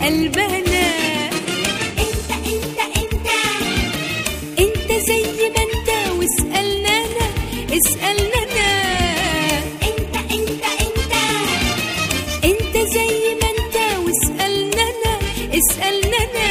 قلبنا. انت زي ما انت واسألنا انا، اسألنا انا. انت زي ما انت واسألنا انا، اسألنا انا.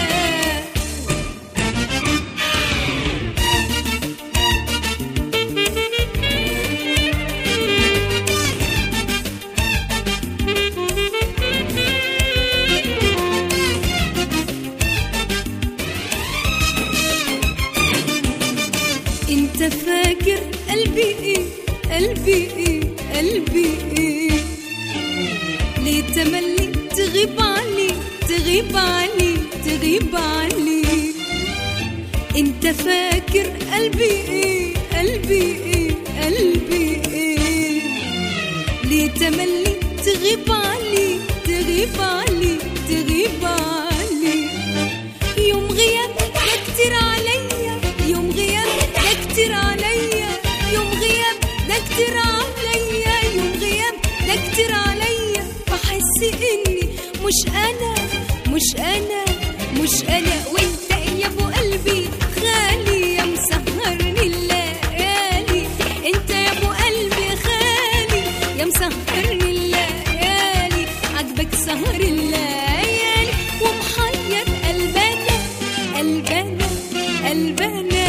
انت فاكر قلبي ايه، قلبي ايه، قلبي ايه؟ ليه تملي تغيب عني، تغيب عني، تغيب عني؟ انت فاكر قلبي ايه، قلبي ايه، قلبي ايه؟ ليه تملي تغيب عني، تغيب عني، تغيب عني؟ يوم غياب ده كتير عليا، يوم غياب ده كتير عليا، يوم غياب ده كتير عليا، يوم غياب ده كتير عليا. بحس اني مش انا، مش انا، مش انا. وانت يا ابو قلبي خالي يا مسهرني الليالي، انت يا ابو قلبي خالي يا مسهرني الليالي. عجبك سهر الليالي ومحير قلبنا، قلبنا، قلبنا.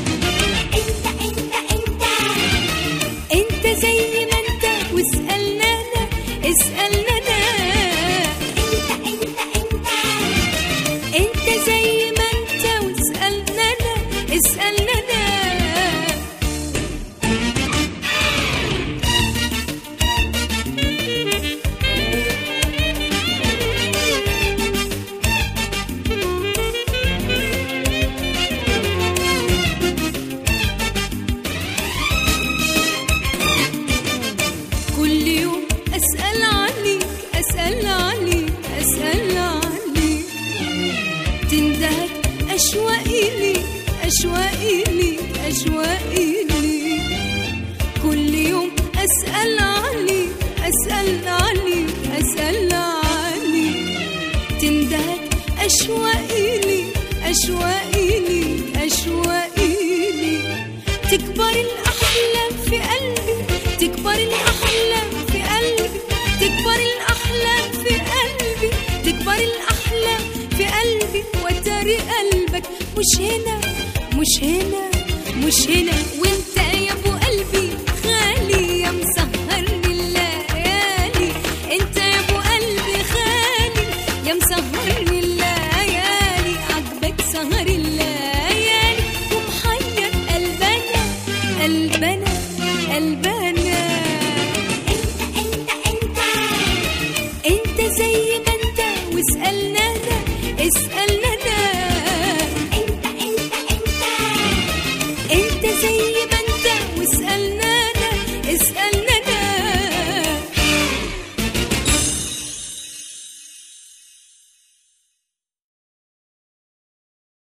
انت زي ما انت واسألنا انا، اسألنا انا. انت زي ما انت واسألنا انا، اسألنا انا. كل يوم أسأل عنيك، أسأل عنيك، أسأل عنيك. تندهك أشواقي ليك، أشواقي ليك، أشواقي ليك. كل يوم أسأل عنيك، أسأل عنيك، أسأل عنيك. تندهك أشواقي ليك، أشواقي ليك، أشواقي ليك. تكبر الأحلام في قلبي، تكبر الأحلام في قلبي، تكبر الأحلام في قلبي، تكبر الأحلام في قلبي. وتاري قلبك مش هنا، مش هنا، مش هنا. وانت يا ابو قلبي خالي يا مسهرني الليالي، انت يا ابو قلبي خالي يا مسهرني الليالي. عجبك سهر الليالي ومحير قلبنا، قلبنا، قلبنا. انت زي ما انت واسألنا انا، اسألنا انا. انت زي ما انت